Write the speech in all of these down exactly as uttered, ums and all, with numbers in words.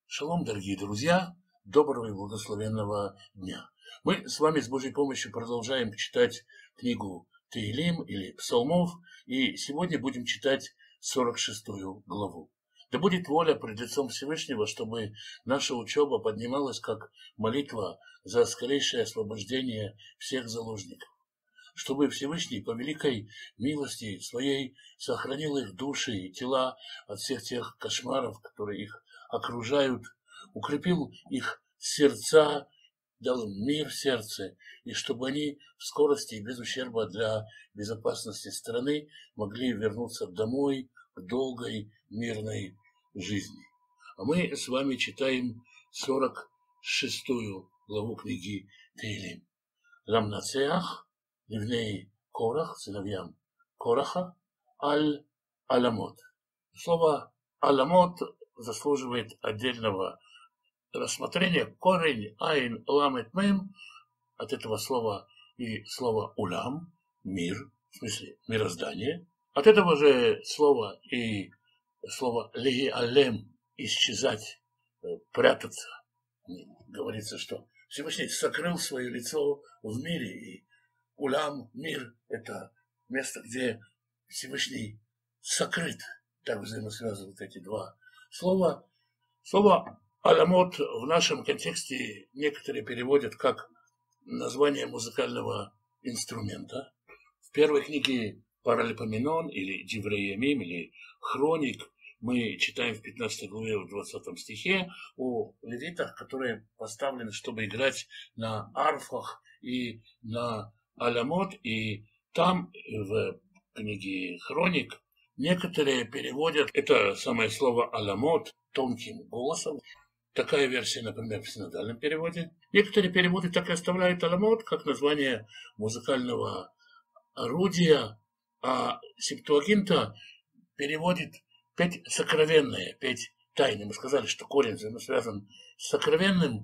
Шалом, дорогие друзья, доброго и благословенного дня. Мы с вами с Божьей помощью продолжаем читать книгу Теилим или Псалмов, и сегодня будем читать сорок шестую главу. Да будет воля пред лицом Всевышнего, чтобы наша учеба поднималась как молитва за скорейшее освобождение всех заложников, чтобы Всевышний по великой милости своей сохранил их души и тела от всех тех кошмаров, которые их окружают, укрепил их сердца, дал им мир в сердце, и чтобы они в скорости и без ущерба для безопасности страны могли вернуться домой к долгой мирной жизни. А мы с вами читаем сорок шестую главу книги Теилим. Ламнацеах, Ливней Корах, сыновьям Кораха, Аль Аламот. Слово Аламот заслуживает отдельного рассмотрения. Корень Айн Ламет Мем, от этого слова и слова Улам, мир, в смысле мироздание. От этого же слова и слово Леги Алем, исчезать, прятаться. Говорится, что Всевышний сокрыл свое лицо в мире, и Улам, мир, это место, где Всевышний сокрыт. Так взаимосвязывают эти два слова. Слово «аламот» в нашем контексте некоторые переводят как название музыкального инструмента. В первой книге Паралипоменон или Диврей Ямим или Хроник мы читаем в пятнадцатой главе, в двадцатом стихе о левитах, которые поставлены, чтобы играть на арфах и на аламот. И там в книге Хроник некоторые переводят это самое слово «аламот» тонким голосом. Такая версия, например, в синодальном переводе. Некоторые переводы так и оставляют аламот как название музыкального орудия, а Септуагинта переводит петь сокровенное, петь тайны. Мы сказали, что корень связан с сокровенным,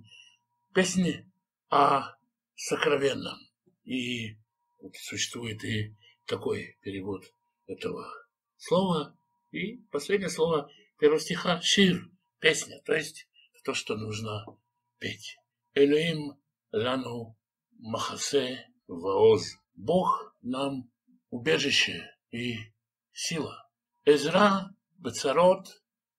песни о сокровенном. И вот существует и такой перевод этого слова. И последнее слово первого стиха — шир, песня, то есть то, что нужно петь. Элоим лану махасе ваоз. Бог нам убежище и сила. Эзра бецарот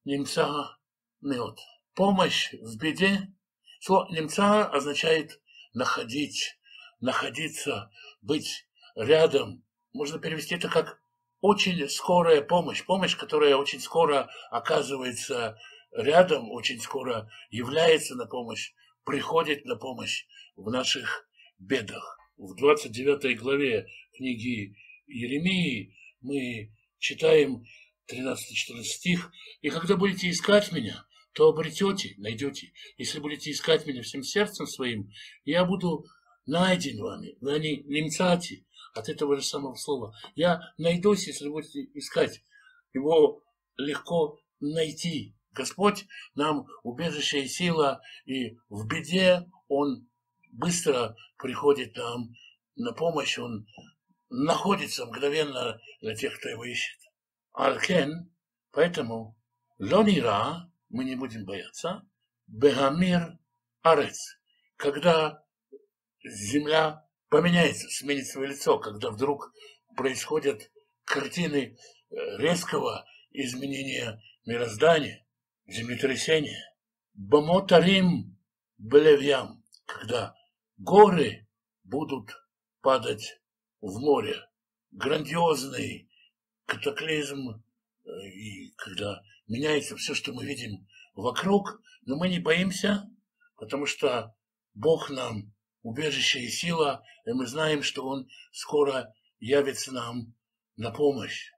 немца меот. Помощь в беде. Слово немца означает находить, находиться, быть рядом. Можно перевести это как очень скорая помощь. Помощь, которая очень скоро оказывается рядом, очень скоро является на помощь, приходит на помощь в наших бедах. В двадцать девятой главе книги Иеремии мы читаем тринадцатый-четырнадцатый стих. «И когда будете искать меня, то обретете, найдете. Если будете искать меня всем сердцем своим, я буду найден вами». Вы не немцати, от этого же самого слова. Я найдусь, если будете искать. Его легко найти. Господь нам убежище и сила, и в беде Он быстро приходит нам на помощь, Он находится мгновенно для тех, кто Его ищет. Алкен, поэтому лонира, мы не будем бояться, бехамир арец, когда земля поменяется, сменит свое лицо, когда вдруг происходят картины резкого изменения мироздания, землетрясения. Бамотарим блевьям, когда горы будут падать в море. Грандиозный катаклизм, и когда меняется все, что мы видим вокруг, но мы не боимся, потому что Бог нам убежище и сила, и мы знаем, что Он скоро явится нам на помощь.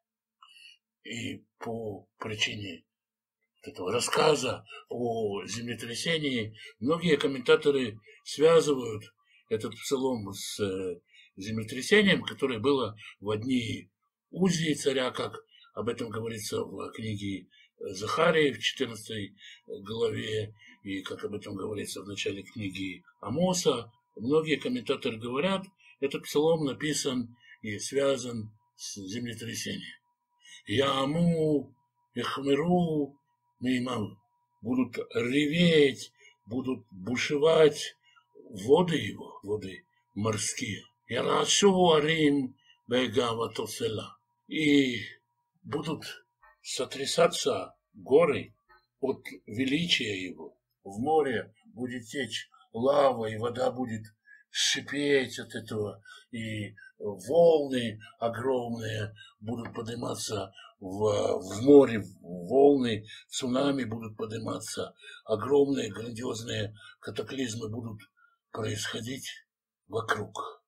И по причине этого рассказа о землетрясении многие комментаторы связывают этот псалом с землетрясением, которое было в дни Узии царя, как об этом говорится в книге Захарии в четырнадцатой главе, и как об этом говорится в начале книги Амоса. Многие комментаторы говорят, этот псалом написан и связан с землетрясением. Яму, Эхмеру, Меймам. будут реветь, будут бушевать воды его, воды морские. Ярашу арим бегава тосела. И будут сотрясаться горы от величия его. В море будет течь лава, и вода будет шипеть от этого, и волны огромные будут подниматься в, в море, волны, цунами будут подниматься, огромные, грандиозные катаклизмы будут происходить вокруг.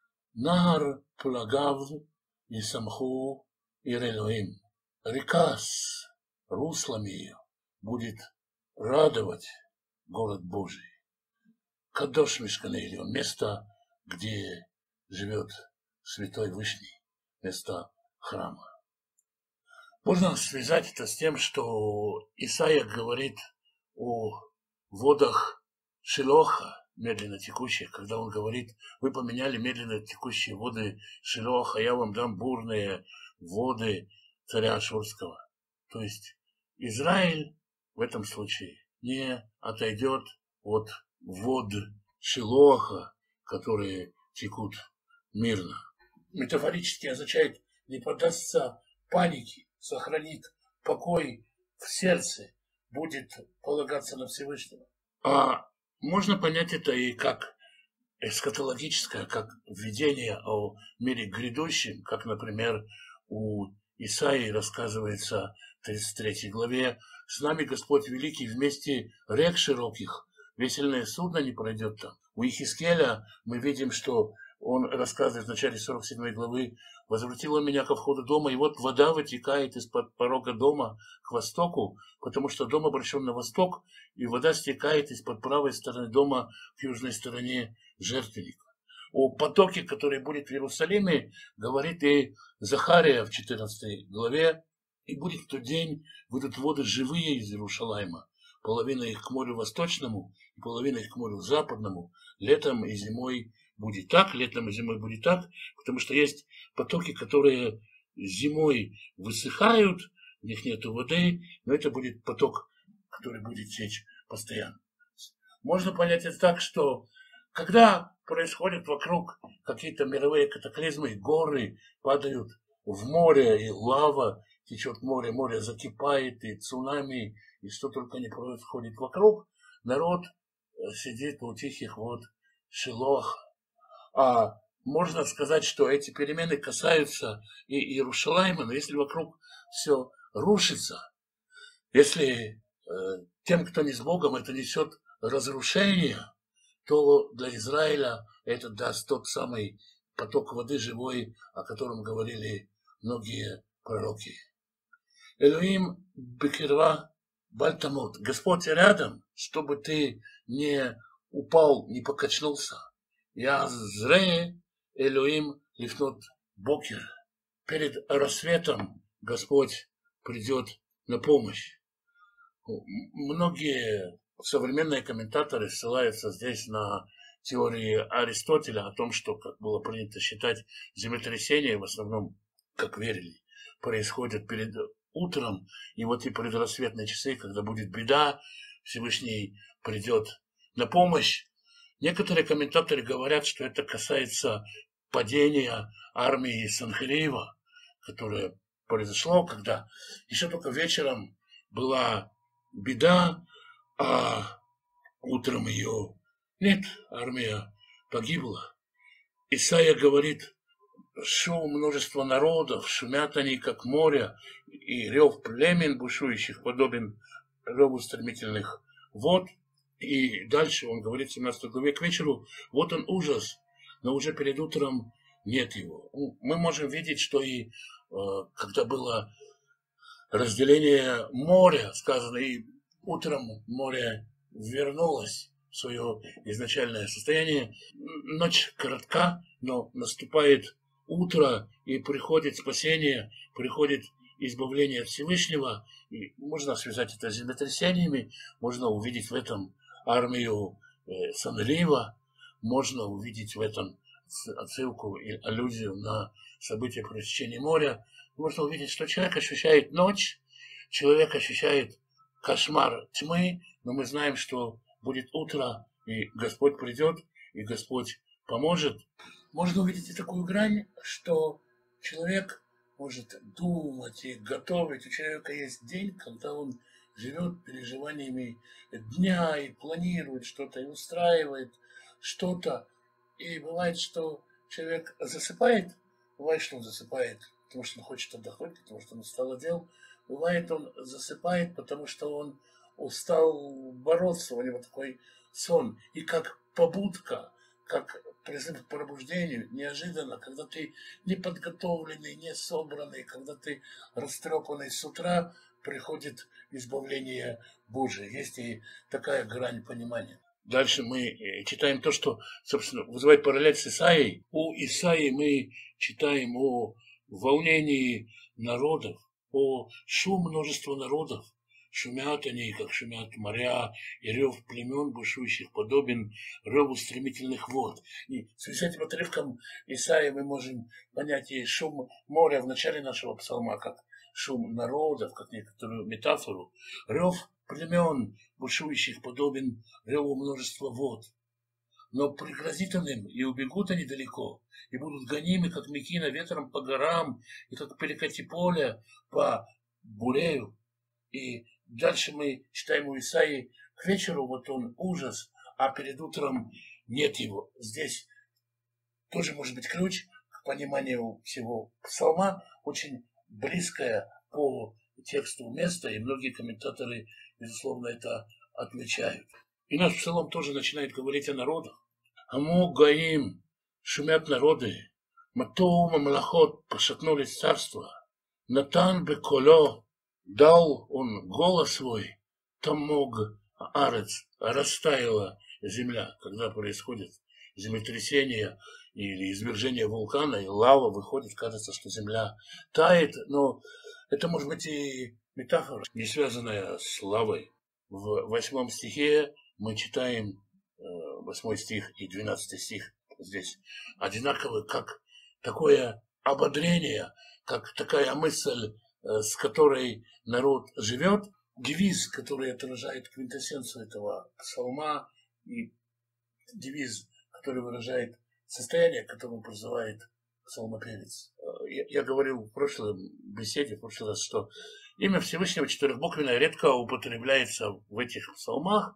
Нахар плагав и самху и релоим. Река с руслами ее будет радовать город Божий. Кадош Мишканейлион, место, где живет Святой Вышний, место храма. Можно связать это с тем, что Исаия говорит о водах Шилоха, медленно текущих, когда он говорит: вы поменяли медленно текущие воды Шилоха, я вам дам бурные воды царя Ашурского. То есть Израиль в этом случае не отойдет от вод Шилоха, которые текут мирно. Метафорически означает: не поддастся панике, сохранит покой в сердце, будет полагаться на Всевышнего. А можно понять это и как эсхатологическое, как видение о мире грядущем, как, например, у Исаии рассказывается в тридцать третьей главе: «С нами Господь великий, вместе рек широких, весельное судно не пройдет там». У Ихискеля мы видим, что он рассказывает в начале сорок седьмой главы: «Возвратил он меня ко входу дома, и вот вода вытекает из-под порога дома к востоку, потому что дом обращен на восток, и вода стекает из-под правой стороны дома к южной стороне жертвенника». О потоке, который будет в Иерусалиме, говорит и Захария в четырнадцатой главе: «И будет в тот день, выйдут воды живые из Иерушалайма, половина их к морю восточному, и половина их к морю западному, летом и зимой будет так, летом и зимой будет так», потому что есть потоки, которые зимой высыхают, в них нет воды, но это будет поток, который будет течь постоянно. Можно понять это так, что когда происходят вокруг какие-то мировые катаклизмы, горы падают в море, и лава течет в море, море закипает, и цунами, и что только не происходит вокруг, народ сидит у тихих вод Шилоха. А можно сказать, что эти перемены касаются и Иерушалайма, но если вокруг все рушится, если э, тем, кто не с Богом, это несет разрушение, то для Израиля это даст тот самый поток воды живой, о котором говорили многие пророки. Элоим бекирва бальтамот. Господь рядом, чтобы ты не упал, не покачнулся. Я зре Элоим лифнот бокер. Перед рассветом Господь придет на помощь. Многие современные комментаторы ссылаются здесь на теории Аристотеля о том, что, как было принято считать, землетрясения, в основном, как верили, происходят перед утром, и вот и предрассветные часы, когда будет беда, Всевышний придет на помощь. Некоторые комментаторы говорят, что это касается падения армии Санхериева, которое произошло, когда еще только вечером была беда, а утром ее нет, армия погибла. Исаия говорит: шум множества народов, шумят они, как море, и рев племен бушующих подобен реву стремительных вод. И дальше он говорит в семнадцатой главе: к вечеру вот он ужас, но уже перед утром нет его. Мы можем видеть, что и когда было разделение моря, сказано, и утром море вернулось в свое изначальное состояние. Ночь коротка, но наступает утро, и приходит спасение, приходит избавление от Всевышнего. И можно связать это с землетрясениями, можно увидеть в этом армию э, Санхерива, можно увидеть в этом отсылку и аллюзию на события пресечения моря. Можно увидеть, что человек ощущает ночь, человек ощущает кошмар тьмы, но мы знаем, что будет утро, и Господь придет, и Господь поможет. Можно увидеть и такую грань, что человек может думать и готовить. У человека есть день, когда он живет переживаниями дня и планирует что-то, и устраивает что-то. И бывает, что человек засыпает, бывает, что он засыпает, потому что он хочет отдохнуть, потому что он устал от дел. Бывает, он засыпает, потому что он устал бороться, у него такой сон. И как побудка, как призыв к пробуждению, неожиданно, когда ты не подготовленный, не собранный, когда ты растрепанный с утра, приходит избавление Божие. Есть и такая грань понимания. Дальше мы читаем то, что, собственно, вызывает параллель с Исаией. У Исаии мы читаем о волнении народов, о шум множества народов. Шумят они, как шумят моря, и рев племен бушующих подобен реву стремительных вод. И с этим отрывком Исаии мы можем понять и шум моря в начале нашего псалма, как шум народов, как некоторую метафору. Рев племен бушующих подобен реву множества вод. Но пригрозит он им, и убегут они далеко, и будут гонимы, как мекина, ветром по горам, и как перекати поля по бурею. И дальше мы читаем у Исаии, к вечеру вот он ужас, а перед утром нет его. Здесь тоже может быть ключ к пониманию всего псалма, очень близкое по тексту место, и многие комментаторы, безусловно, это отмечают. И наш псалом тоже начинает говорить о народах. Аму гаим, шумят народы, мату мамлахот, пошатнулись царства, натан беколо, дал он голос свой, тамог арец, растаяла земля, когда происходит землетрясение или извержение вулкана, и лава выходит, кажется, что земля тает, но это может быть и метафора, не связанная с лавой. В восьмом стихе мы читаем, восьмой стих и двенадцатый стих здесь одинаковы, как такое ободрение, как такая мысль, с которой народ живет, девиз, который отражает квинтэссенцию этого псалма, и девиз, который выражает состояние, к которому призывает псалмопевец. Я, я говорил в прошлой беседе, в прошлый раз, что имя Всевышнего четырехбуквенное редко употребляется в этих псалмах,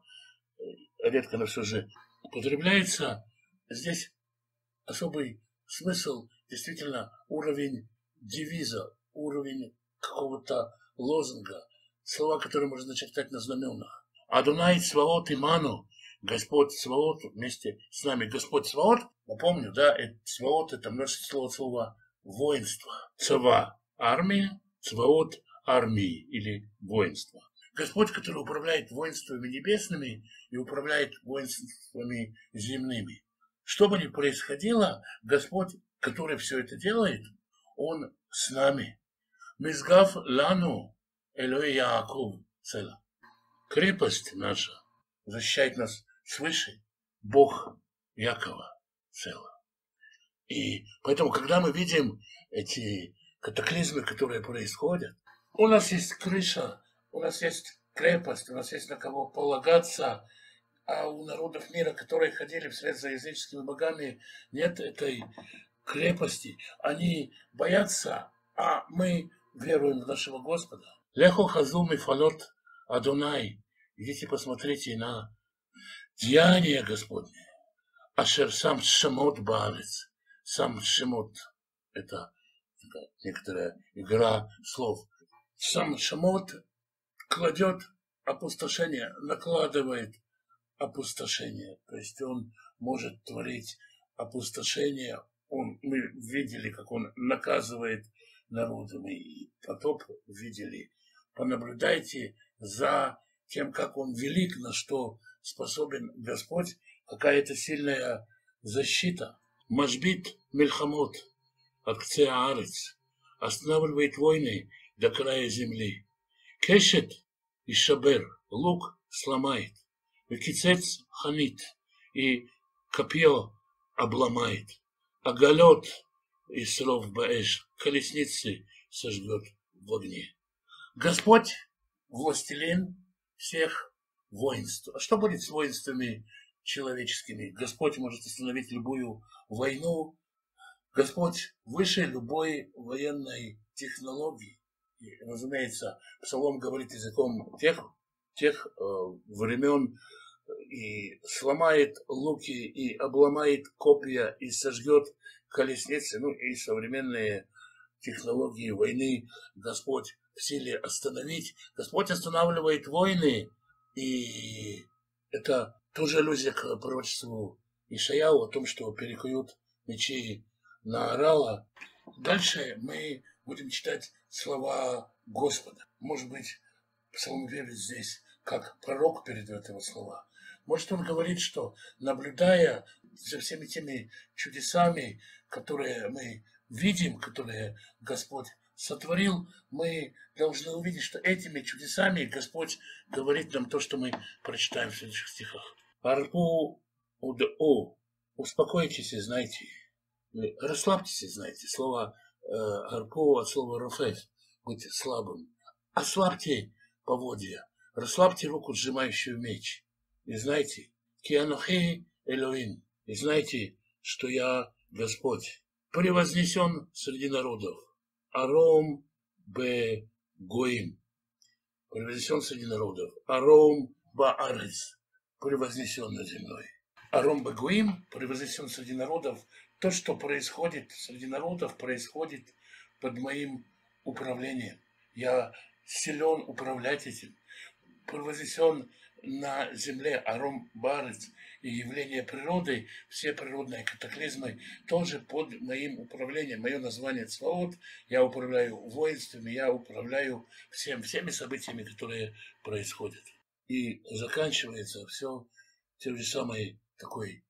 редко, но все же употребляется. Здесь особый смысл, действительно, уровень девиза, уровень какого-то лозунга, слова, которые можно начертать на знаменах. Адунай Цваот Иману, Господь Цваот вместе с нами. Господь Цваот, напомню, да, это, Цваот это множество слова воинство. Цва – армия, Цваот – армии или воинство. Господь, который управляет воинствами небесными и управляет воинствами земными. Что бы ни происходило, Господь, который все это делает, Он с нами. Мизгав лану Элой Яаков цела. Крепость наша защищает нас свыше, Бог Якова цела. И поэтому, когда мы видим эти катаклизмы, которые происходят, у нас есть крыша, у нас есть крепость, у нас есть на кого полагаться, а у народов мира, которые ходили вслед за языческими богами, нет этой крепости. Они боятся, а мы веруем в нашего Господа. Лехо хазу мифалот Адонай. Идите посмотрите на деяния Господне. Ашер сам шамот баарец. Сам шамот. Это некоторая игра слов. Сам шамот кладет опустошение, накладывает опустошение. То есть он может творить опустошение. Он, мы видели, как он наказывает народы. Мы и потоп видели. Понаблюдайте за тем, как он велик, на что способен Господь. Какая-то сильная защита. Машбит мельхамот акце аарец. Останавливает войны до края земли. Кешет и шабер. Лук сломает. Векицец ханит. И копье обломает. Агалет и сров баэш. Колесницы сожгет в огне. Господь, властелин, всех воинств. А что будет с воинствами человеческими? Господь может остановить любую войну. Господь выше любой военной технологии. И, разумеется, Псалом говорит языком тех, тех э, времен, и сломает луки, и обломает копья, и сожгет колесницы. Ну и современные технологии войны Господь в силе остановить. Господь останавливает войны, и это тоже аллюзия к пророчеству Ишаяу о том, что перекуют мечи на орала. Дальше мы будем читать слова Господа. Может быть, псалмопевец здесь как пророк передает его слова. Может, он говорит, что, наблюдая за всеми теми чудесами, которые мы видим, которые Господь сотворил, мы должны увидеть, что этими чудесами Господь говорит нам то, что мы прочитаем в следующих стихах. Арпу удо, успокойтесь и знайте, расслабьтесь и знайте. Слово э, арпу от слова рофев, быть слабым. Ослабьте поводья, расслабьте руку, сжимающую меч. И знайте, кианохи Элоим, и знайте, что я Господь, превознесен среди народов. Аром бе гоим, превознесен среди народов. Аром баарец, превознесен над землей. Аром бе гоим, превознесен среди народов. То, что происходит среди народов, происходит под моим управлением. Я силен управлять этим. Превознесен на земле Аром баарец, и явления природы, все природные катаклизмы тоже под моим управлением. Мое название Цваот, я управляю воинствами, я управляю всем, всеми событиями, которые происходят. И заканчивается все тем же самой такой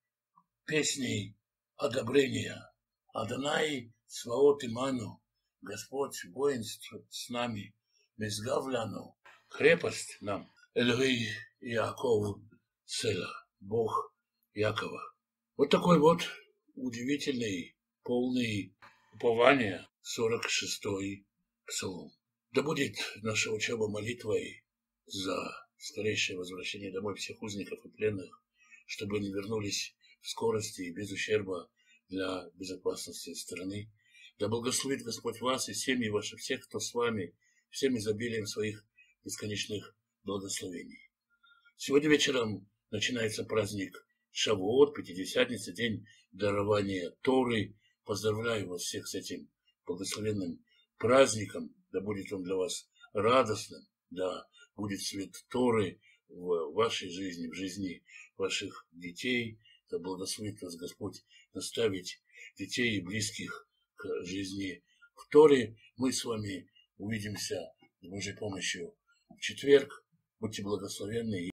песней одобрения. Адонай Цваот иману, Господь воинств с нами, Мизгавляну, крепость нам. Эльгей Яков Села, Бог Якова. Вот такой вот удивительный, полный упования сорок шестой псалом. Да будет наша учеба молитвой за скорейшее возвращение домой всех узников и пленных, чтобы они вернулись в скорости и без ущерба для безопасности страны. Да благословит Господь вас и семьи ваши, всех, кто с вами, всем изобилием своих бесконечных благословений. Сегодня вечером начинается праздник Шавуот, Пятидесятница, день дарования Торы. Поздравляю вас всех с этим благословенным праздником. Да будет он для вас радостным, да будет свет Торы в вашей жизни, в жизни ваших детей. Да благословит вас Господь наставить детей и близких к жизни в Торе. Мы с вами увидимся с Божьей помощью в четверг. Будьте благословенны.